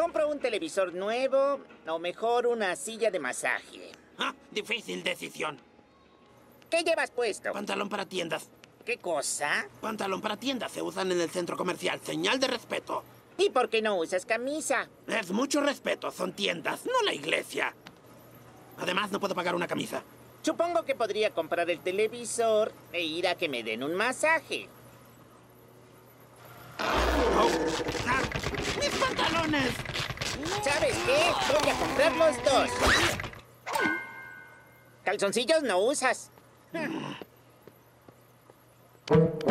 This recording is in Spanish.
compro un televisor nuevo o mejor una silla de masaje? Ah, difícil decisión. ¿Qué llevas puesto? Pantalón para tiendas. ¿Qué cosa? Pantalón para tiendas se usan en el centro comercial. Señal de respeto. ¿Y por qué no usas camisa? Es mucho respeto. Son tiendas, no la iglesia. Además, no puedo pagar una camisa. Supongo que podría comprar el televisor e ir a que me den un masaje. Oh. ¡Ah! ¡Mis pantalones! ¿Sabes qué? Voy a comprar los dos. Calzoncillos no usas.